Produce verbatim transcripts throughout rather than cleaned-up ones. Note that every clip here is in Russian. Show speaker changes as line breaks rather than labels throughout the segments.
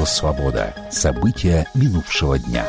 Радио «Свобода». События минувшего дня.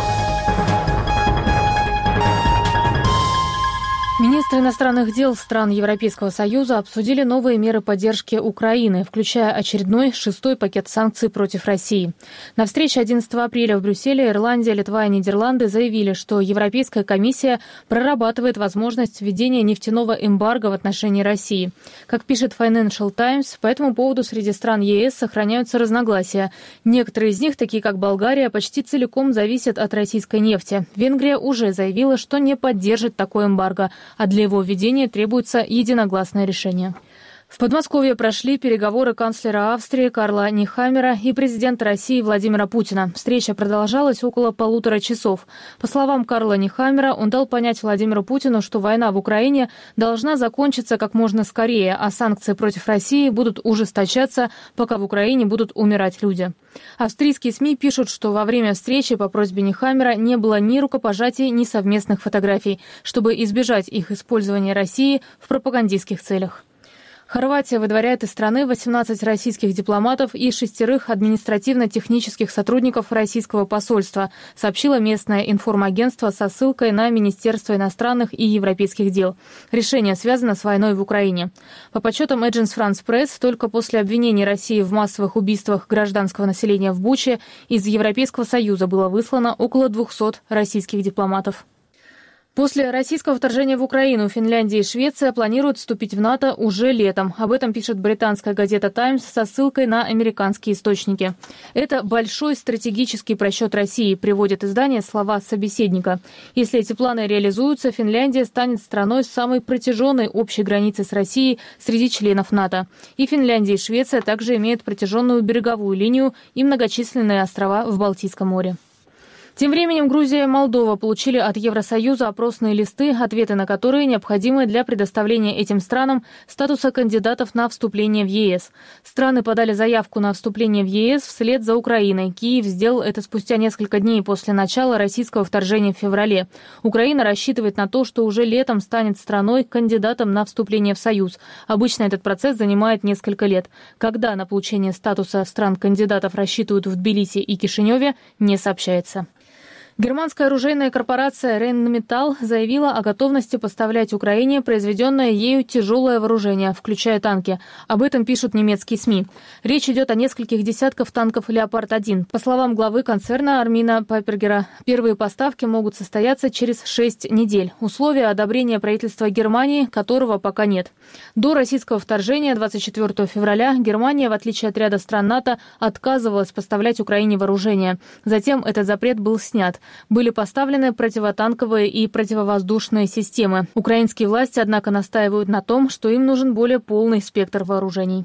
Министры иностранных дел стран Европейского Союза обсудили новые меры поддержки Украины, включая очередной шестой пакет санкций против России. На встрече одиннадцатого апреля в Брюсселе Ирландия, Литва и Нидерланды заявили, что Европейская комиссия прорабатывает возможность введения нефтяного эмбарго в отношении России. Как пишет Financial Times, по этому поводу среди стран ЕС сохраняются разногласия. Некоторые из них, такие как Болгария, почти целиком зависят от российской нефти. Венгрия уже заявила, что не поддержит такое эмбарго, а для его введения требуется единогласное решение. В Подмосковье прошли переговоры канцлера Австрии Карла Нехаммера и президента России Владимира Путина. Встреча продолжалась около полутора часов. По словам Карла Нехаммера, он дал понять Владимиру Путину, что война в Украине должна закончиться как можно скорее, а санкции против России будут ужесточаться, пока в Украине будут умирать люди. Австрийские СМИ пишут, что во время встречи по просьбе Нехаммера не было ни рукопожатий, ни совместных фотографий, чтобы избежать их использования России в пропагандистских целях. Хорватия выдворяет из страны восемнадцать российских дипломатов и шестерых административно-технических сотрудников российского посольства, сообщило местное информагентство со ссылкой на Министерство иностранных и европейских дел. Решение связано с войной в Украине. По подсчетам Agence France Press, только после обвинений России в массовых убийствах гражданского населения в Буче из Европейского Союза было выслано около двухсот российских дипломатов. После российского вторжения в Украину Финляндия и Швеция планируют вступить в НАТО уже летом. Об этом пишет британская газета «Таймс» со ссылкой на американские источники. Это большой стратегический просчет России, приводит издание слова собеседника. Если эти планы реализуются, Финляндия станет страной с самой протяженной общей границей с Россией среди членов НАТО. И Финляндия и Швеция также имеют протяженную береговую линию и многочисленные острова в Балтийском море. Тем временем Грузия и Молдова получили от Евросоюза опросные листы, ответы на которые необходимы для предоставления этим странам статуса кандидатов на вступление в ЕС. Страны подали заявку на вступление в ЕС вслед за Украиной. Киев сделал это спустя несколько дней после начала российского вторжения в феврале. Украина рассчитывает на то, что уже летом станет страной кандидатом на вступление в Союз. Обычно этот процесс занимает несколько лет. Когда на получение статуса стран-кандидатов рассчитывают в Тбилиси и Кишиневе, не сообщается. Германская оружейная корпорация Rheinmetall заявила о готовности поставлять Украине произведенное ею тяжелое вооружение, включая танки. Об этом пишут немецкие СМИ. Речь идет о нескольких десятках танков «Леопард один». По словам главы концерна Армина Пайпергера, первые поставки могут состояться через шесть недель. Условия одобрения правительства Германии, которого пока нет. До российского вторжения двадцать четвёртого февраля Германия, в отличие от ряда стран НАТО, отказывалась поставлять Украине вооружение. Затем этот запрет был снят. Были поставлены противотанковые и противовоздушные системы. Украинские власти, однако, настаивают на том, что им нужен более полный спектр вооружений.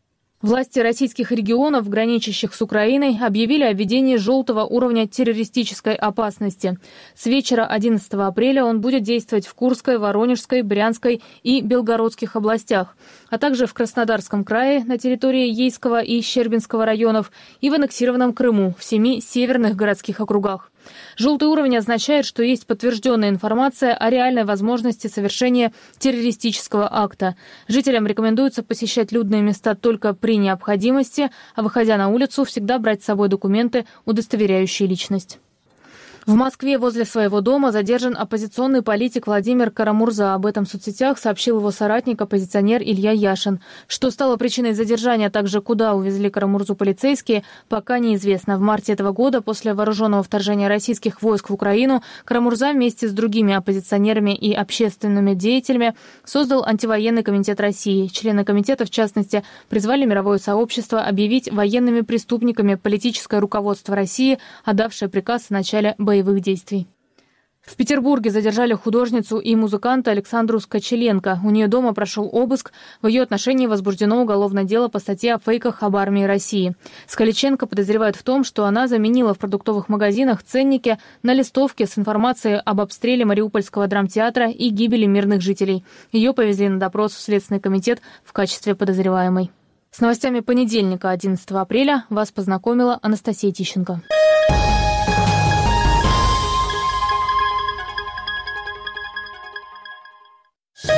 Власти российских регионов, граничащих с Украиной, объявили о введении желтого уровня террористической опасности. С вечера одиннадцатого апреля он будет действовать в Курской, Воронежской, Брянской и Белгородских областях, а также в Краснодарском крае на территории Ейского и Щербинского районов и в аннексированном Крыму в семи северных городских округах. Желтый уровень означает, что есть подтвержденная информация о реальной возможности совершения террористического акта. Жителям рекомендуется посещать людные места только при необходимости, а выходя на улицу, всегда брать с собой документы, удостоверяющие личность. В Москве возле своего дома задержан оппозиционный политик Владимир Карамурза. Об этом в соцсетях сообщил его соратник, оппозиционер Илья Яшин. Что стало причиной задержания, а также куда увезли Карамурзу полицейские, пока неизвестно. В марте этого года, после вооруженного вторжения российских войск в Украину, Карамурза вместе с другими оппозиционерами и общественными деятелями создал антивоенный комитет России. Члены комитета, в частности, призвали мировое сообщество объявить военными преступниками политическое руководство России, отдавшее приказ о начале боевых действий. В Петербурге задержали художницу и музыканта Александру Скочеленко. У нее дома прошел обыск. В ее отношении возбуждено уголовное дело по статье о фейках об армии России. Скочеленко подозревают в том, что она заменила в продуктовых магазинах ценники на листовки с информацией об обстреле Мариупольского драмтеатра и гибели мирных жителей. Ее повезли на допрос в Следственный комитет в качестве подозреваемой. С новостями понедельника, одиннадцатого апреля, вас познакомила Анастасия Тищенко.